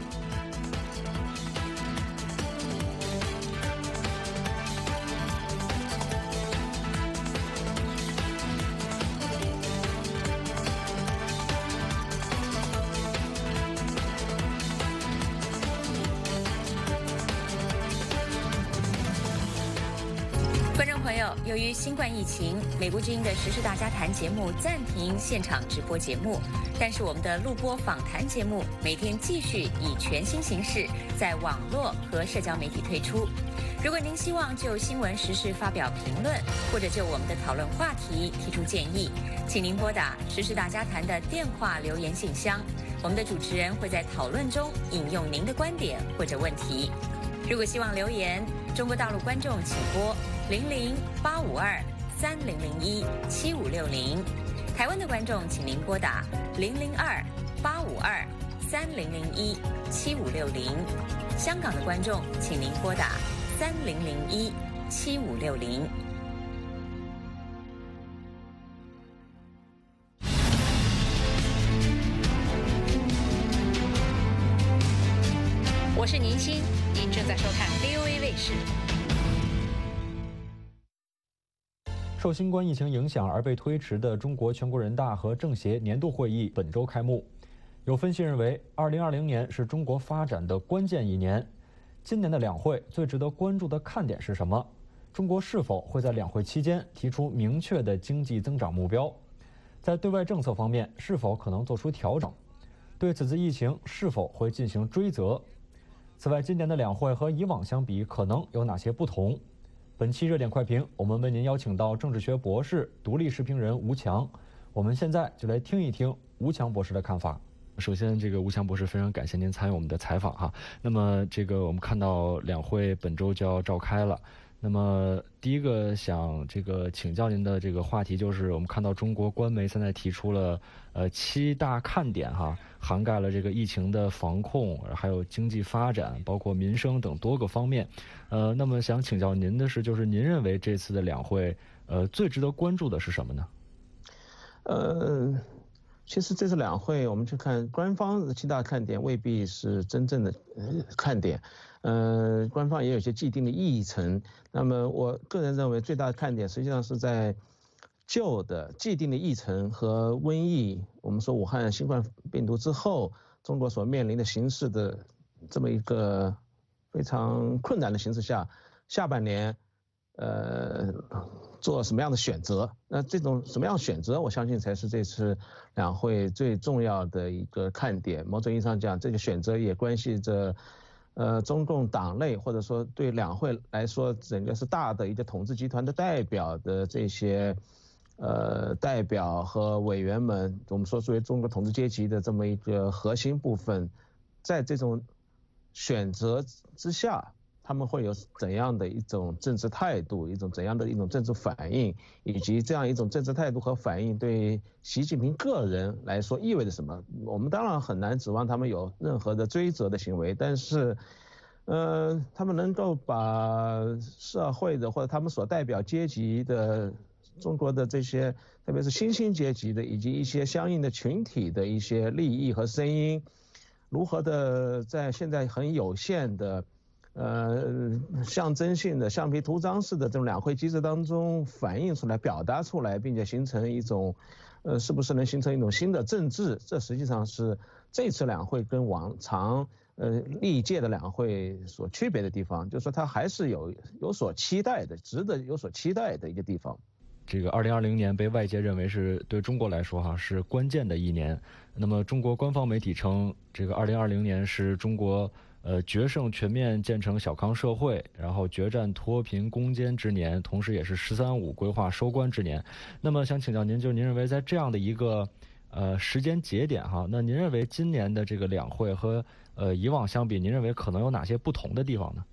由于新冠疫情，美国之音的时事大家谈节目暂停现场直播节目，但是我们的录播访谈节目每天继续以全新形式在网络和社交媒体推出。如果您希望就新闻时事发表评论，或者就我们的讨论话题提出建议，请您拨打时事大家谈的电话留言信箱，我们的主持人会在讨论中引用您的观点或者问题。如果希望留言，中国大陆观众请拨零零八五二三零零一七五六零，台湾的观众请您拨打零零二八五二三零零一七五六零，香港的观众请您拨打三零零一七五六零。 是年轻，您正在收看 V O A 卫视。 受新冠疫情影响而被推迟的中国全国人大和政协年度会议本周开幕。有分析认为，二零二零年是中国发展的关键一年。今年的两会最值得关注的看点是什么？中国是否会在两会期间提出明确的经济增长目标？在对外政策方面，是否可能做出调整？对此次疫情是否会进行追责？此外，今年的两会和以往相比，可能有哪些不同？本期热点快评，我们为您邀请到政治学博士、独立时评人吴强。我们现在就来听一听吴强博士的看法。首先，这个吴强博士非常感谢您参与我们的采访哈。那么，这个我们看到两会本周就要召开了。那么，第一个想这个请教您的这个话题就是，我们看到中国官媒现在提出了呃七大看点哈，涵盖了这个疫情的防控，还有经济发展，包括民生等多个方面。呃，那么想请教您的是，就是您认为这次的两会呃最值得关注的是什么呢？ 呃。其实这次两会，我们去看官方的七大看点，未必是真正的呃看点，呃，官方也有一些既定的议程。那么我个人认为，最大的看点实际上是在旧的既定的议程和瘟疫，我们说武汉新冠病毒之后，中国所面临的形势的这么一个非常困难的形势下，下半年，呃。做什么样的选择？那这种什么样的选择，我相信才是这次两会最重要的一个看点。某种意义上讲，这个选择也关系着，呃，中共党内或者说对两会来说，整个是大的一个统治集团的代表的这些，呃，代表和委员们，我们说作为中国统治阶级的这么一个核心部分，在这种选择之下。他们会有怎样的一种政治态度，一种怎样的一种政治反应，以及这样一种政治态度和反应对习近平个人来说意味着什么？我们当然很难指望他们有任何的追责的行为，但是，呃，他们能够把社会的或者他们所代表阶级的中国的这些，特别是新兴阶级的以及一些相应的群体的一些利益和声音，如何的在现在很有限的。呃，象征性的、橡皮图章式的这种两会机制当中反映出来、表达出来，并且形成一种，呃，是不是能形成一种新的政治？这实际上是这次两会跟往常呃历届的两会所区别的地方，就是说它还是有有所期待的，值得有所期待的一个地方。 这个二零二零年被外界认为是对中国来说哈是关键的一年。那么中国官方媒体称，这个二零二零年是中国。呃，决胜全面建成小康社会，然后决战脱贫攻坚之年，同时也是“十三五”规划收官之年。那么，想请教您，就您认为在这样的一个呃时间节点哈，那您认为今年的这个两会和呃以往相比，您认为可能有哪些不同的地方呢？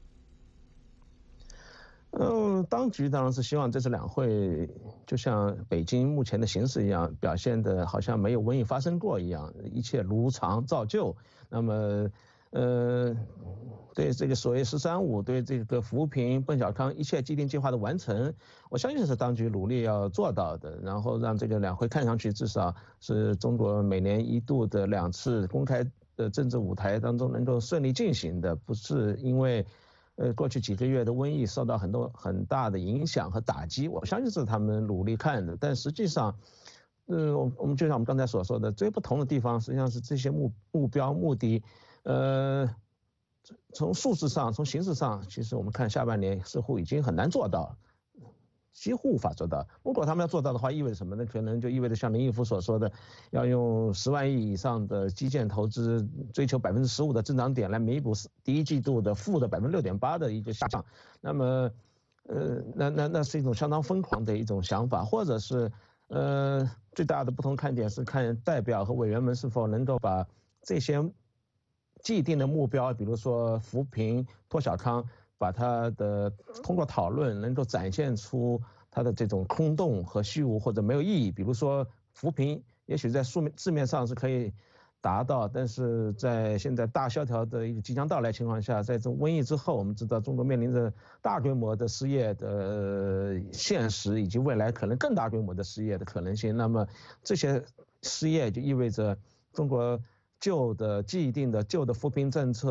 嗯，当局当然是希望这次两会就像北京目前的形势一样，表现的好像没有瘟疫发生过一样，一切如常照旧。那么。呃，对这个所谓“十三五”，对这个扶贫、奔小康一切既定计划的完成，我相信是当局努力要做到的。然后让这个两会看上去至少是中国每年一度的两次公开的政治舞台当中能够顺利进行的，不是因为呃过去几个月的瘟疫受到很多很大的影响和打击，我相信是他们努力看的。但实际上，呃，我我们就像我们刚才所说的，最不同的地方实际上是这些目目标目的。呃，从数字上、从形式上，其实我们看下半年似乎已经很难做到，几乎无法做到。如果他们要做到的话，意味着什么呢？可能就意味着像林毅夫所说的，要用十万亿以上的基建投资，追求百分之十五的增长点来弥补第一季度的负的百分之六点八的一个下降。那么，呃，那那那是一种相当疯狂的一种想法，或者是呃，最大的不同看点是看代表和委员们是否能够把这些。既定的目标，比如说扶贫、脱小康，把它的通过讨论能够展现出它的这种空洞和虚无或者没有意义。比如说扶贫，也许在书面字面上是可以达到，但是在现在大萧条的一个即将到来情况下，在这种瘟疫之后，我们知道中国面临着大规模的失业的现实，以及未来可能更大规模的失业的可能性。那么这些失业就意味着中国。旧的既定的旧的扶贫政策，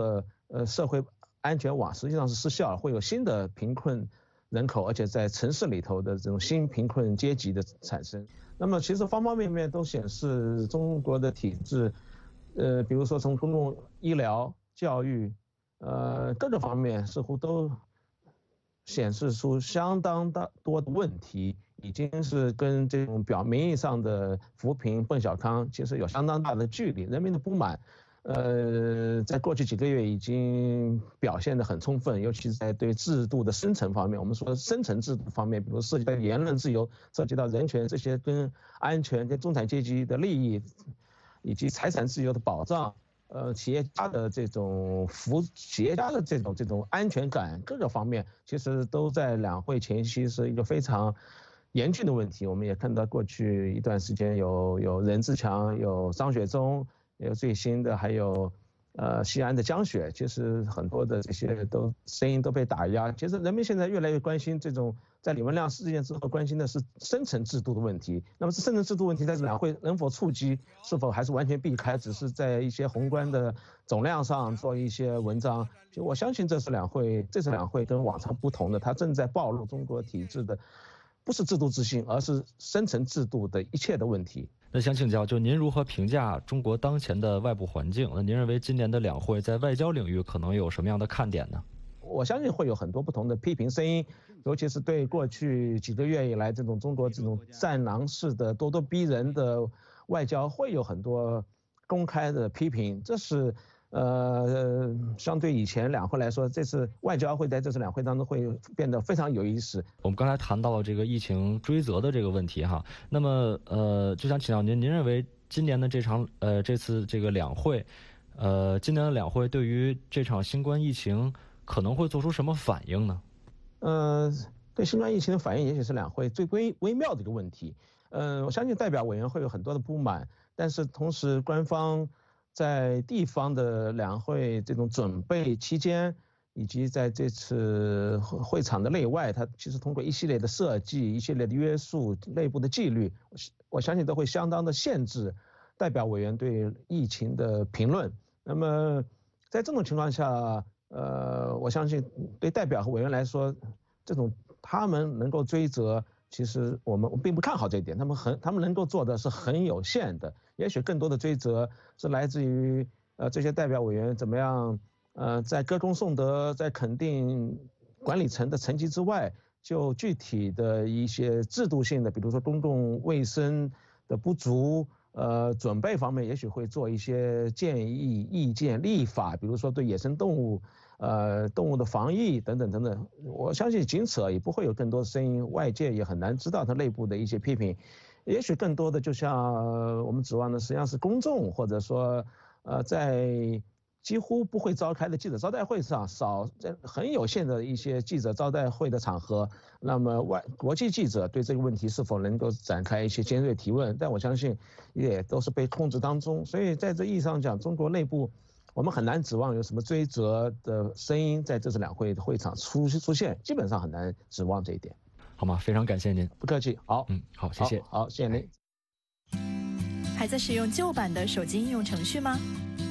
呃社会安全网实际上是失效，会有新的贫困人口，而且在城市里头的这种新贫困阶级的产生。那么其实方方面面都显示中国的体制，呃，比如说从公共医疗、教育，呃，各个方面似乎都显示出相当大多的问题，已经是跟这种表名义上的扶贫奔小康其实有相当大的距离。人民的不满，呃，在过去几个月已经表现得很充分，尤其是在对制度的深层方面，我们说深层制度方面，比如涉及到言论自由、涉及到人权这些跟安全、跟中产阶级的利益，以及财产自由的保障。呃，企业家的这种服，企业家的这种这种安全感，各个方面其实都在两会前夕是一个非常严峻的问题。我们也看到过去一段时间有有任志强，有张雪忠，有最新的还有呃西安的江雪，其实很多的这些都声音都被打压。其实人民现在越来越关心这种。在李文亮事件之后，关心的是深层制度的问题。那么，深层制度问题在这两会能否触及，是否还是完全避开，只是在一些宏观的总量上做一些文章？就我相信，这次两会，这次两会跟往常不同的，它正在暴露中国体制的不是制度自信，而是深层制度的一切的问题。 那想请教，就您如何评价中国当前的外部环境？那您认为今年的两会在外交领域可能有什么样的看点呢？ 我相信会有很多不同的批评声音，尤其是对过去几个月以来这种中国这种战狼式的咄咄逼人的外交会有很多公开的批评。这是呃相对以前两会来说，这次外交会在这次两会当中会变得非常有意思。 我们刚才谈到了这个疫情追责的这个问题哈，那么呃就想请教您，您认为今年的这场呃这次这个两会，呃今年的两会对于这场新冠疫情可能会做出什么反应呢？ 呃，对新冠疫情的反应，也许是两会最微微妙的一个问题。呃，我相信代表委员会有很多的不满，但是同时官方在地方的两会这种准备期间，以及在这次会场的内外，它其实通过一系列的设计、一系列的约束、内部的纪律，我相信都会相当的限制代表委员对疫情的评论。那么在这种情况下，呃，我相信对代表和委员来说，这种他们能够追责，其实我们并不看好这一点。他们很，他们能够做的是很有限的。也许更多的追责是来自于呃这些代表委员怎么样，呃，在歌功颂德，在肯定管理层的成绩之外，就具体的一些制度性的，比如说公共卫生的不足。呃，准备方面也许会做一些建议、意见、立法，比如说对野生动物、呃动物的防疫等等等等。我相信仅此而已，不会有更多声音，外界也很难知道它内部的一些批评。也许更多的就像、呃、我们指望的，实际上是公众，或者说呃在几乎不会召开的记者招待会上，少在很有限的一些记者招待会的场合，那么外国际记者对这个问题是否能够展开一些尖锐提问，但我相信也都是被控制当中。所以在这意义上讲，中国内部我们很难指望有什么追责的声音在这次两会的会场出出现，基本上很难指望这一点。 好吗？非常感谢您， 不客气。好， 嗯，好，谢谢， 好，好谢谢您。 还在使用旧版的手机应用程序吗？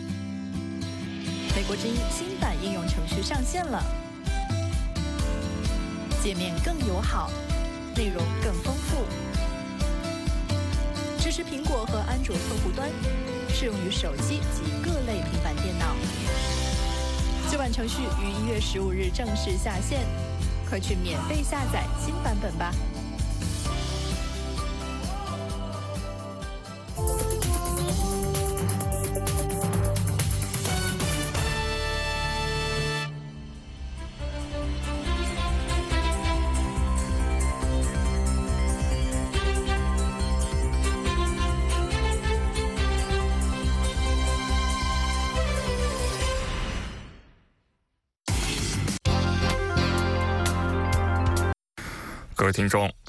美国之音新版应用程序上线了，界面更友好，内容更丰富，支持苹果和安卓客户端，适用于手机及各类平板电脑。旧版程序于一月十五日正式下线，快去免费下载新版本吧。 各位听众，